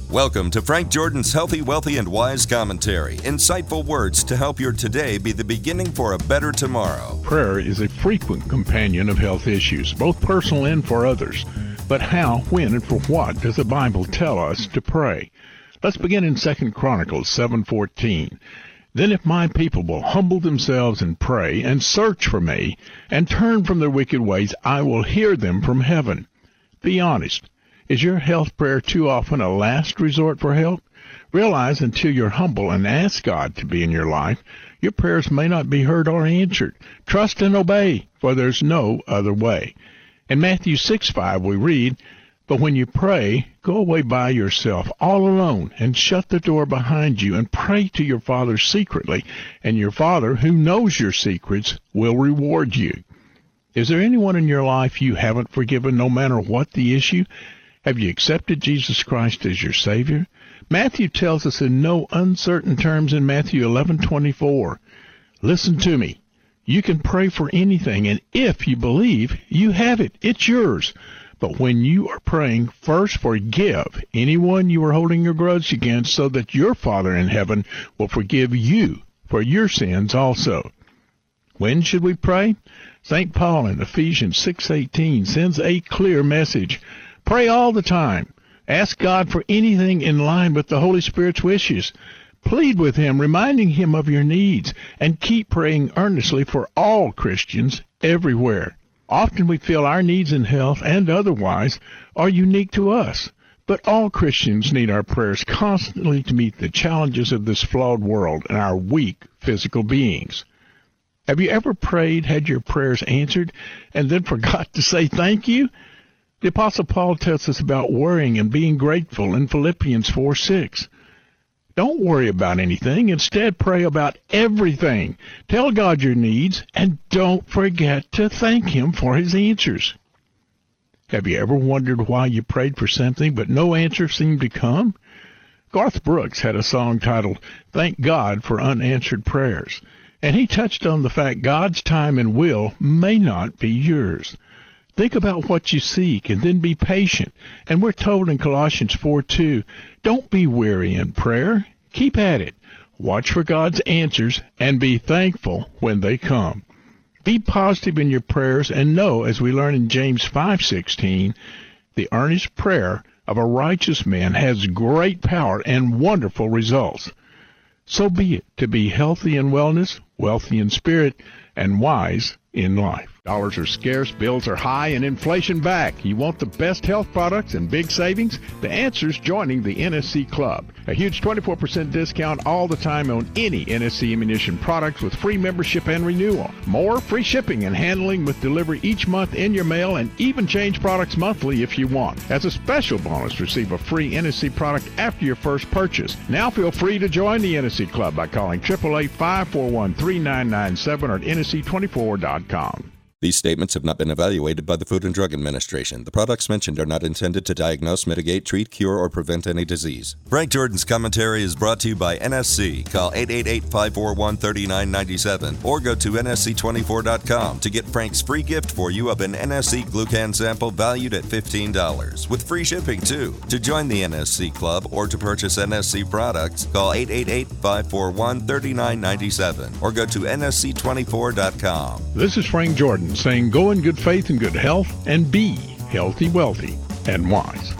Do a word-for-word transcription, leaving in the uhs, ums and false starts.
Welcome to Frank Jordan's Healthy, Wealthy, and Wise Commentary. Insightful words to help your today be the beginning for a better tomorrow. Prayer is a frequent companion of health issues, both personal and for others. But how, when, and for what does the Bible tell us to pray? Let's begin in Second Chronicles seven fourteen. Then if my people will humble themselves and pray, and search for me, and turn from their wicked ways, I will hear them from heaven. Be honest. Is your health prayer too often a last resort for help? Realize until you're humble and ask God to be in your life, your prayers may not be heard or answered. Trust and obey, for there's no other way. In Matthew six five we read, But when you pray, go away by yourself, all alone, and shut the door behind you, and pray to your Father secretly, and your Father, who knows your secrets, will reward you. Is there anyone in your life you haven't forgiven, no matter what the issue? Have you accepted Jesus Christ as your Savior? Matthew tells us in no uncertain terms in Matthew eleven twenty-four, Listen to me. You can pray for anything, and if you believe, you have it. It's yours. But when you are praying, first forgive anyone you are holding a grudge against, so that your Father in heaven will forgive you for your sins also. When should we pray? Saint Paul in Ephesians six eighteen sends a clear message. Pray all the time. Ask God for anything in line with the Holy Spirit's wishes. Plead with Him, reminding Him of your needs, and keep praying earnestly for all Christians everywhere. Often we feel our needs in health and otherwise are unique to us, but all Christians need our prayers constantly to meet the challenges of this flawed world and our weak physical beings. Have you ever prayed, had your prayers answered, and then forgot to say thank you? The Apostle Paul tells us about worrying and being grateful in Philippians four six. Don't worry about anything. Instead, pray about everything. Tell God your needs, and don't forget to thank Him for His answers. Have you ever wondered why you prayed for something, but no answer seemed to come? Garth Brooks had a song titled, Thank God for Unanswered Prayers, and he touched on the fact God's time and will may not be yours. Think about what you seek, and then be patient. And we're told in Colossians four two, don't be weary in prayer. Keep at it. Watch for God's answers, and be thankful when they come. Be positive in your prayers, and know, as we learn in James five sixteen, the earnest prayer of a righteous man has great power and wonderful results. So be it, to be healthy in wellness, wealthy in spirit, and wise in life. Dollars are scarce, bills are high, and inflation back. You want the best health products and big savings? The answer's joining the N S C Club. A huge twenty-four percent discount all the time on any N S C ammunition products with free membership and renewal. More, free shipping and handling with delivery each month in your mail, and even change products monthly if you want. As a special bonus, receive a free N S C product after your first purchase. Now feel free to join the N S C Club by calling eight eight eight, five four one, three nine nine seven or at N S C twenty-four dot com. These statements have not been evaluated by the Food and Drug Administration. The products mentioned are not intended to diagnose, mitigate, treat, cure, or prevent any disease. Frank Jordan's commentary is brought to you by N S C. Call eight eight eight, five four one, three nine nine seven or go to N S C twenty-four dot com to get Frank's free gift for you of an N S C Glucan sample valued at fifteen dollars, with free shipping too. To join the N S C Club or to purchase N S C products, call eight eight eight, five four one, three nine nine seven or go to N S C twenty-four dot com. This is Frank Jordan saying go in good faith and good health, and be healthy, wealthy, and wise.